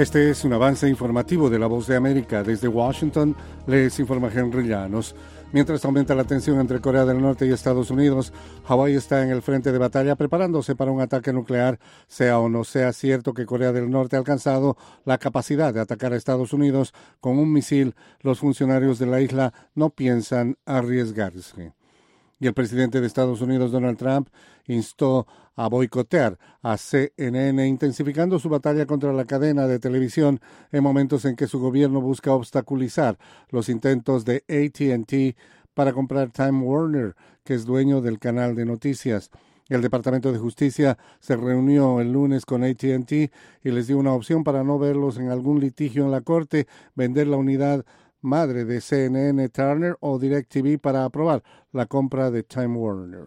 Este es un avance informativo de La Voz de América. Desde Washington les informa Henry Llanos. Mientras aumenta la tensión entre Corea del Norte y Estados Unidos, Hawái está en el frente de batalla preparándose para un ataque nuclear, sea o no sea cierto que Corea del Norte ha alcanzado la capacidad de atacar a Estados Unidos con un misil. Los funcionarios de la isla no piensan arriesgarse. Y el presidente de Estados Unidos, Donald Trump, instó a boicotear a CNN, intensificando su batalla contra la cadena de televisión en momentos en que su gobierno busca obstaculizar los intentos de AT&T para comprar Time Warner, que es dueño del canal de noticias. El Departamento de Justicia se reunió el lunes con AT&T y les dio una opción para no verlos en algún litigio en la corte, vender la unidad madre de CNN, Turner, o DirecTV para aprobar la compra de Time Warner.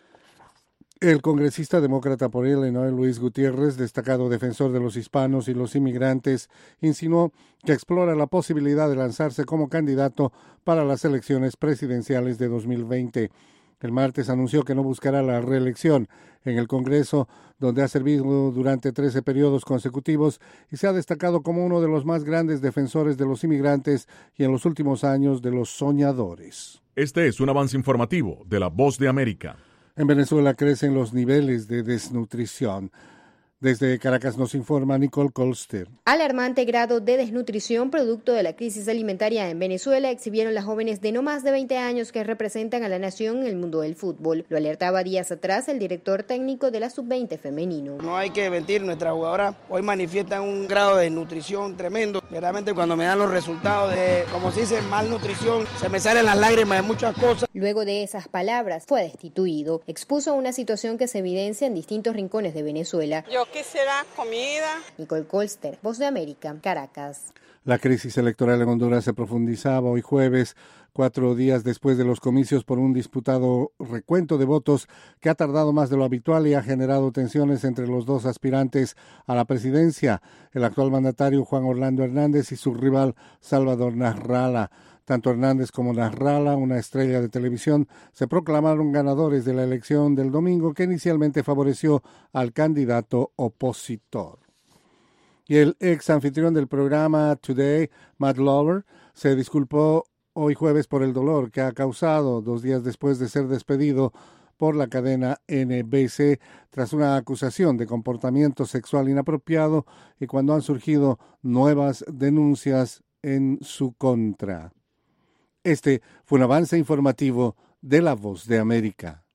El congresista demócrata por Illinois, Luis Gutiérrez, destacado defensor de los hispanos y los inmigrantes, insinuó que explora la posibilidad de lanzarse como candidato para las elecciones presidenciales de 2020. El martes anunció que no buscará la reelección en el Congreso, donde ha servido durante 13 periodos consecutivos y se ha destacado como uno de los más grandes defensores de los inmigrantes y en los últimos años de los soñadores. Este es un avance informativo de La Voz de América. En Venezuela crecen los niveles de desnutrición. Desde Caracas nos informa Nicole Colster. Alarmante grado de desnutrición producto de la crisis alimentaria en Venezuela exhibieron las jóvenes de no más de 20 años que representan a la nación en el mundo del fútbol. Lo alertaba días atrás el director técnico de la Sub-20 femenino. No hay que mentir, nuestras jugadoras hoy manifiestan un grado de desnutrición tremendo. Verdaderamente cuando me dan los resultados de, como se dice, malnutrición, se me salen las lágrimas de muchas cosas. Luego de esas palabras fue destituido. Expuso una situación que se evidencia en distintos rincones de Venezuela. Yo quisiera comida. Nicole Colster, Voz de América, Caracas. La crisis electoral en Honduras se profundizaba hoy jueves, 4 días después de los comicios, por un disputado recuento de votos que ha tardado más de lo habitual y ha generado tensiones entre los dos aspirantes a la presidencia, el actual mandatario Juan Orlando Hernández y su rival Salvador Nasralla. Tanto Hernández como Nasralla, una estrella de televisión, se proclamaron ganadores de la elección del domingo, que inicialmente favoreció al candidato opositor. Y el ex anfitrión del programa Today, Matt Lauer, se disculpó hoy jueves por el dolor que ha causado 2 días después de ser despedido por la cadena NBC tras una acusación de comportamiento sexual inapropiado y cuando han surgido nuevas denuncias en su contra. Este fue un avance informativo de La Voz de América.